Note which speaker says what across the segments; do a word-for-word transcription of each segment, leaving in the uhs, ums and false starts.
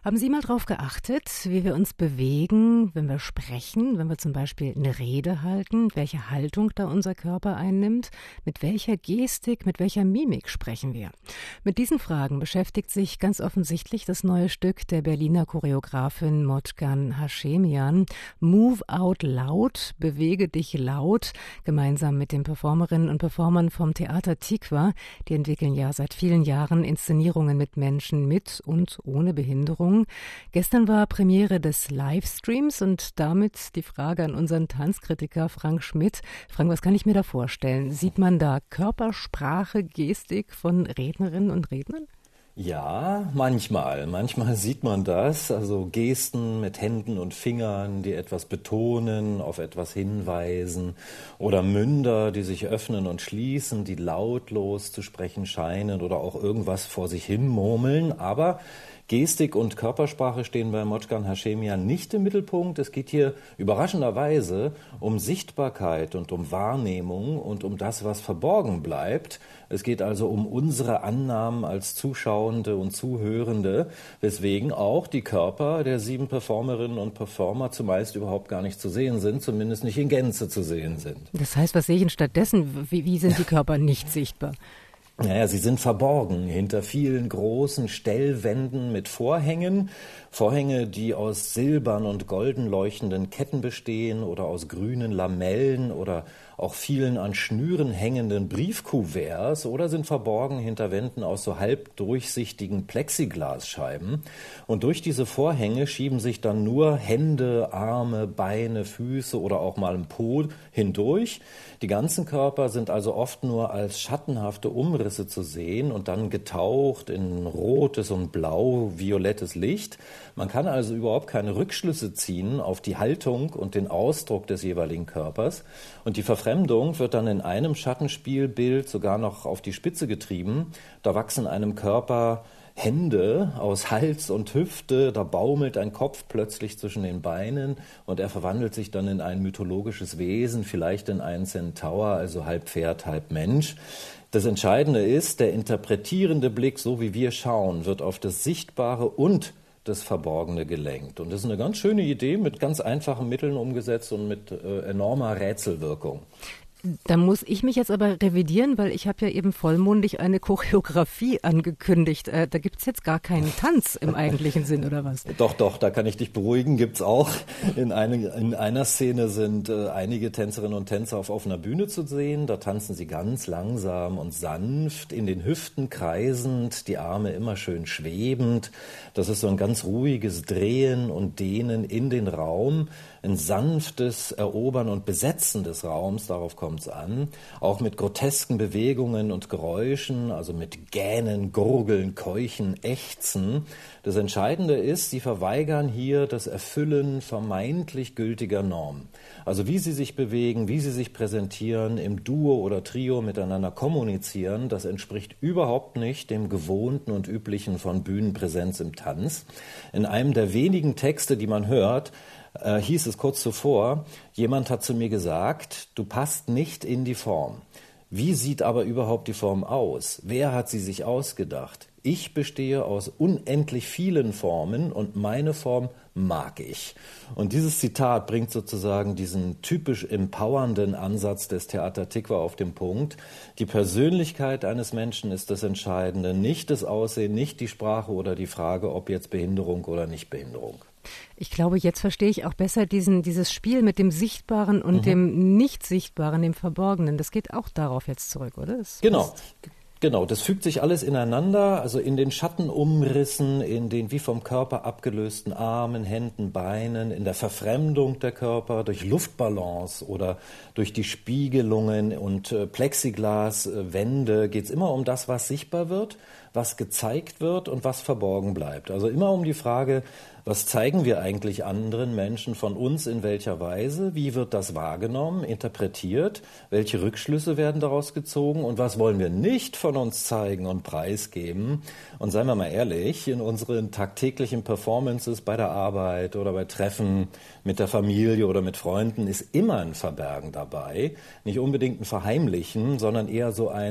Speaker 1: Haben Sie mal darauf geachtet, wie wir uns bewegen, wenn wir sprechen, wenn wir zum Beispiel eine Rede halten, welche Haltung da unser Körper einnimmt, mit welcher Gestik, mit welcher Mimik sprechen wir? Mit diesen Fragen beschäftigt sich ganz offensichtlich das neue Stück der Berliner Choreografin Motgan Hashemian, Move Out Loud, bewege dich laut, gemeinsam mit den Performerinnen und Performern vom Theater Tikva. Die entwickeln ja seit vielen Jahren Inszenierungen mit Menschen mit und ohne Behinderung. Gestern war Premiere des Livestreams und damit die Frage an unseren Tanzkritiker Frank Schmidt. Frank, was kann ich mir da vorstellen? Sieht man da Körpersprache, Gestik von Rednerinnen und Rednern?
Speaker 2: Ja, manchmal. Manchmal sieht man das, also Gesten mit Händen und Fingern, die etwas betonen, auf etwas hinweisen, oder Münder, die sich öffnen und schließen, die lautlos zu sprechen scheinen oder auch irgendwas vor sich hin murmeln, aber Gestik und Körpersprache stehen bei Motgan Hashemian nicht im Mittelpunkt. Es geht hier überraschenderweise um Sichtbarkeit und um Wahrnehmung und um das, was verborgen bleibt. Es geht also um unsere Annahmen als Zuschauende und Zuhörende, weswegen auch die Körper der sieben Performerinnen und Performer zumeist überhaupt gar nicht zu sehen sind, zumindest nicht in Gänze zu sehen sind.
Speaker 1: Das heißt, was sehe ich denn stattdessen? Wie, wie sind die Körper nicht sichtbar?
Speaker 2: Naja, sie sind verborgen hinter vielen großen Stellwänden mit Vorhängen. Vorhänge, die aus silbern und golden leuchtenden Ketten bestehen oder aus grünen Lamellen oder auch vielen an Schnüren hängenden Briefkuverts oder sind verborgen hinter Wänden aus so halbdurchsichtigen Plexiglasscheiben. Und durch diese Vorhänge schieben sich dann nur Hände, Arme, Beine, Füße oder auch mal ein Po hindurch. Die ganzen Körper sind also oft nur als schattenhafte Umrisse zu sehen und dann getaucht in rotes und blau-violettes Licht. Man kann also überhaupt keine Rückschlüsse ziehen auf die Haltung und den Ausdruck des jeweiligen Körpers. Und die Verfremdung wird dann in einem Schattenspielbild sogar noch auf die Spitze getrieben. Da wachsen einem Körper Hände aus Hals und Hüfte, da baumelt ein Kopf plötzlich zwischen den Beinen und er verwandelt sich dann in ein mythologisches Wesen, vielleicht in einen Centaur, also halb Pferd, halb Mensch. Das Entscheidende ist, der interpretierende Blick, so wie wir schauen, wird auf das Sichtbare und das Verborgene gelenkt. Und das ist eine ganz schöne Idee, mit ganz einfachen Mitteln umgesetzt und mit äh, enormer Rätselwirkung.
Speaker 1: Da muss ich mich jetzt aber revidieren, weil ich habe ja eben vollmundig eine Choreografie angekündigt. Äh, da gibt's jetzt gar keinen Tanz im eigentlichen Sinn, oder was?
Speaker 2: Doch, doch, da kann ich dich beruhigen, gibt's auch. In, eine, in einer Szene sind äh, einige Tänzerinnen und Tänzer auf offener Bühne zu sehen. Da tanzen sie ganz langsam und sanft, in den Hüften kreisend, die Arme immer schön schwebend. Das ist so ein ganz ruhiges Drehen und Dehnen in den Raum. Ein sanftes Erobern und Besetzen des Raums, darauf kommt es an. Auch mit grotesken Bewegungen und Geräuschen, also mit Gähnen, Gurgeln, Keuchen, Ächzen. Das Entscheidende ist, sie verweigern hier das Erfüllen vermeintlich gültiger Normen. Also wie sie sich bewegen, wie sie sich präsentieren, im Duo oder Trio miteinander kommunizieren, das entspricht überhaupt nicht dem Gewohnten und Üblichen von Bühnenpräsenz im Tanz. In einem der wenigen Texte, die man hört, Äh, hieß es kurz zuvor, jemand hat zu mir gesagt, du passt nicht in die Form. Wie sieht aber überhaupt die Form aus? Wer hat sie sich ausgedacht? Ich bestehe aus unendlich vielen Formen und meine Form mag ich. Und dieses Zitat bringt sozusagen diesen typisch empowernden Ansatz des Theater Tikva auf den Punkt. Die Persönlichkeit eines Menschen ist das Entscheidende, nicht das Aussehen, nicht die Sprache oder die Frage, ob jetzt Behinderung oder nicht Behinderung.
Speaker 1: Ich glaube, jetzt verstehe ich auch besser diesen, dieses Spiel mit dem Sichtbaren und mhm. dem Nicht-Sichtbaren, dem Verborgenen. Das geht auch darauf jetzt zurück, oder? Das
Speaker 2: genau.
Speaker 1: passt.
Speaker 2: Genau, das fügt sich alles ineinander, also in den Schattenumrissen, in den wie vom Körper abgelösten Armen, Händen, Beinen, in der Verfremdung der Körper durch Luftballons oder durch die Spiegelungen und äh, Plexiglaswände geht es immer um das, was sichtbar wird, was gezeigt wird und was verborgen bleibt. Also immer um die Frage, was zeigen wir eigentlich anderen Menschen von uns in welcher Weise? Wie wird das wahrgenommen, interpretiert? Welche Rückschlüsse werden daraus gezogen? Und was wollen wir nicht von uns zeigen und preisgeben? Und seien wir mal ehrlich, in unseren tagtäglichen Performances bei der Arbeit oder bei Treffen mit der Familie oder mit Freunden ist immer ein Verbergen dabei. Nicht unbedingt ein Verheimlichen, sondern eher so ein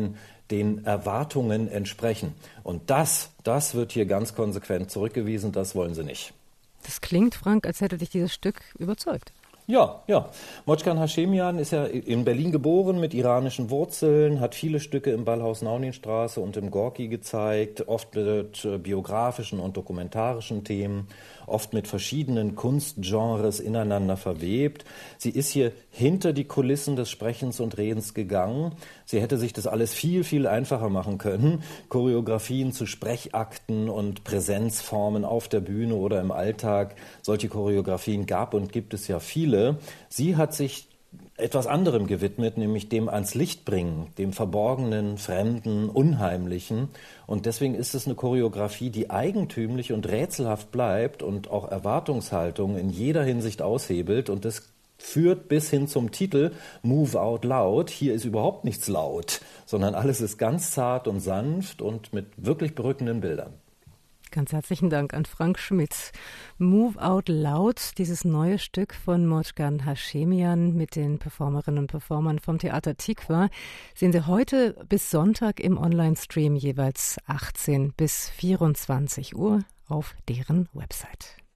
Speaker 2: den Erwartungen entsprechen. Und das, das wird hier ganz konsequent zurückgewiesen, das wollen sie nicht.
Speaker 1: Das klingt, Frank, als hätte dich dieses Stück überzeugt.
Speaker 2: Ja, ja. Motschkan Hashemian ist ja in Berlin geboren mit iranischen Wurzeln, hat viele Stücke im Ballhaus-Naunin-Straße und im Gorki gezeigt, oft mit biografischen und dokumentarischen Themen, oft mit verschiedenen Kunstgenres ineinander verwebt. Sie ist hier hinter die Kulissen des Sprechens und Redens gegangen. Sie hätte sich das alles viel, viel einfacher machen können. Choreografien zu Sprechakten und Präsenzformen auf der Bühne oder im Alltag. Solche Choreografien gab und gibt es ja viele. Sie hat sich etwas anderem gewidmet, nämlich dem ans Licht bringen, dem Verborgenen, Fremden, Unheimlichen. Und deswegen ist es eine Choreografie, die eigentümlich und rätselhaft bleibt und auch Erwartungshaltung in jeder Hinsicht aushebelt. Und das führt bis hin zum Titel Move Out Loud. Hier ist überhaupt nichts laut, sondern alles ist ganz zart und sanft und mit wirklich berückenden Bildern.
Speaker 1: Ganz herzlichen Dank an Frank Schmitz. Move Out Loud, dieses neue Stück von Motschkan Hashemian mit den Performerinnen und Performern vom Theater Tikva, sehen Sie heute bis Sonntag im Online-Stream jeweils achtzehn bis vierundzwanzig Uhr auf deren Website.